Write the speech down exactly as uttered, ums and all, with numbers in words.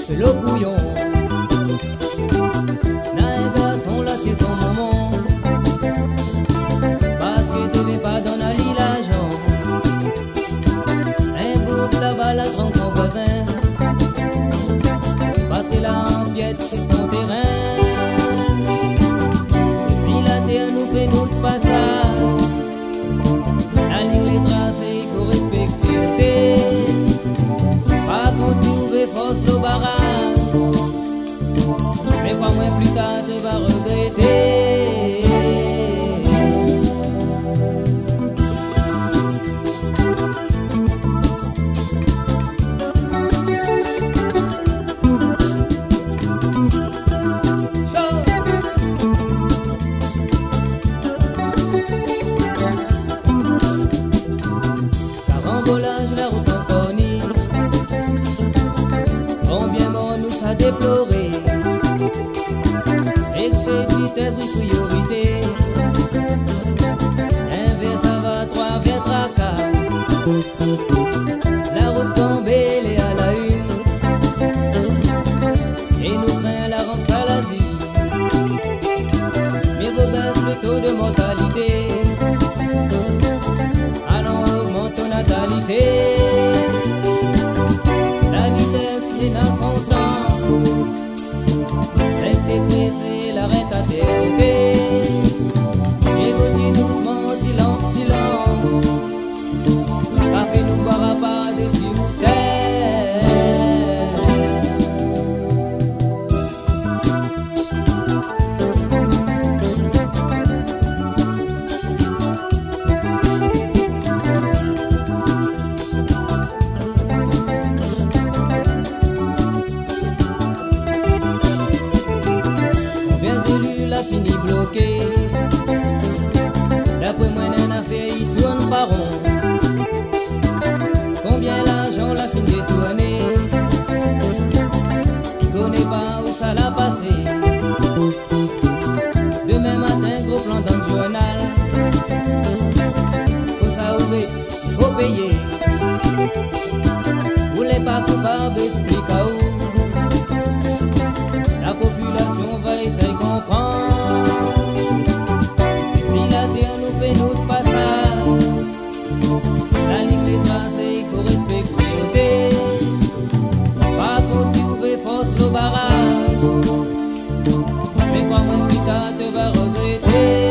c'est le couillon. Un garçon là c'est son moment, parce que tu veux pas donner à lui l'argent. Un bouc là-bas la trompe son voisin, parce que là empiète sur son terrain. Et si la terre nous fait notre passage, la ligne est tracée, il faut respecter. Pas contre si vous voulez force le barrage, mais pas moins plus tard tu vas regretter. Carambolage, la route en corniche, combien mort nous a déploré. Excès de vitesse, de priorité, inverse ça va, trois vient tracas. La route tombée, elle est à la une, et nous craint la rampe Salazie. Mais vous baisse le taux de mortalité, allons augmente ton natalité. La vitesse est dans son temps, restez pressé, l'arrête à terre. Et vous dites doucement, silence, silence, café nous boira pas de s'il vous plaît. Bien élu, la fini bloqué. D'après moi, n'a n'a fait, il tourne pas rond. Combien l'argent la fin détourné, il connaît pas où ça l'a passé. Demain matin, gros plan dans le journal. Faut ça ouvrir, il faut payer. Vous n'êtes pas coupable, explique à où. La population va essayer de comprendre. Et si la terre nous fait notre passage, la ligne est tracée, il faut respecter. Pas contre si vous faites force le barrage, mais quoi moins plus tard tu vas regretter.